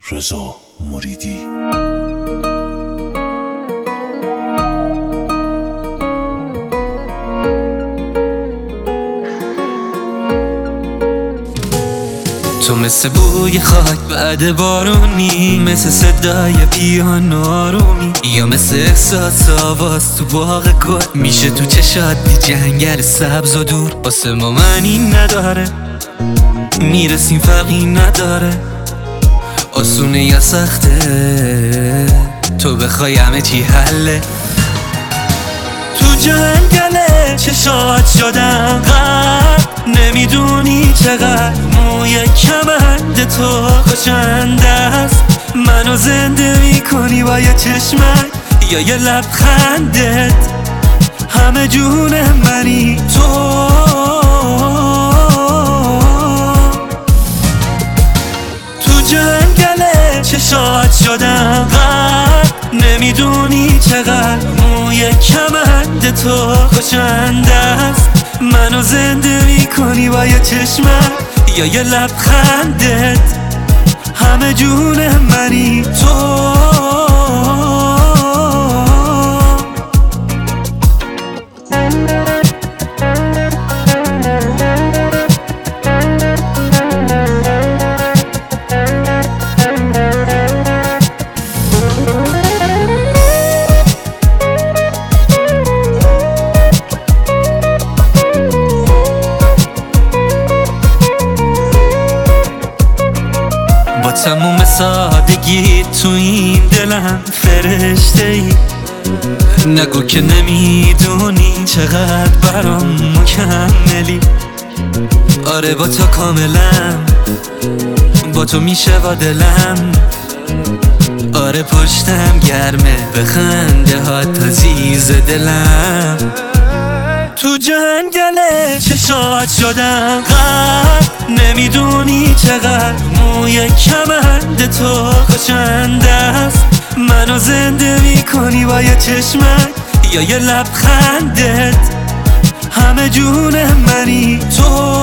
رضا مریدی. تو مثل بوی خاک بعد بارونی، مثل صدای پیانو آرومی، یا مثل احساس آواز تو باغ گل. میشه تو چشات دی جنگل سبز و دور. واسه ما معنی نداره، میرسیم فرقی نداره. آسونه یا سخته، تو بخوای همه چی حله. تو جنگل چشات شدم غرق، نمیدونی چقدر موی کمند تو خوشنده است. منو زنده میکنی با یه چشمک یا یه لبخندت. همه جون منی تو. تو جنگل چشات شدم غرق، نمیدونی چقدر موی کمند تو خوشنده است. منو زنده میکنی با یه چشمک یا یه لبخندت. همه جون منی تو. با تموم سادگی تو این دلم فرشته ای. نگو که نمیدونی چقدر برام مکملی. آره با تو کاملم، با تو میشه با دلم. آره پشتم گرمه به خنده ها تا زیز دلم. تو جنگل چشات شدم غرق، نمیدونی چقدر موی کمند تو خوشنده است. منو زنده میکنی با یه چشمک یا یه لبخندت. همه جون منی تو.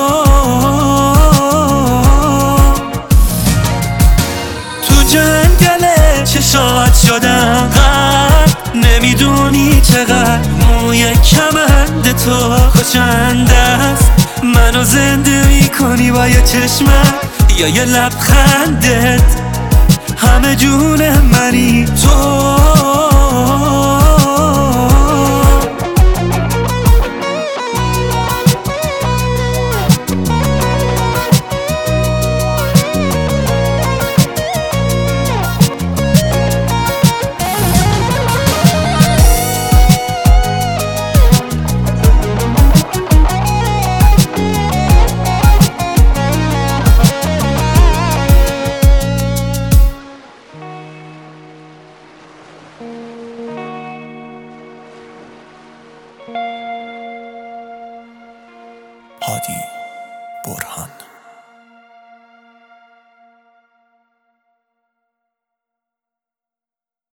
تو جنگل چشات شدم غرق، نمیدونی چقدر موی کمند تو خوشنده است. منو زنده میکنی با یه چشمک یا یه لبخندت. همه جون منی تو. هادی برهان.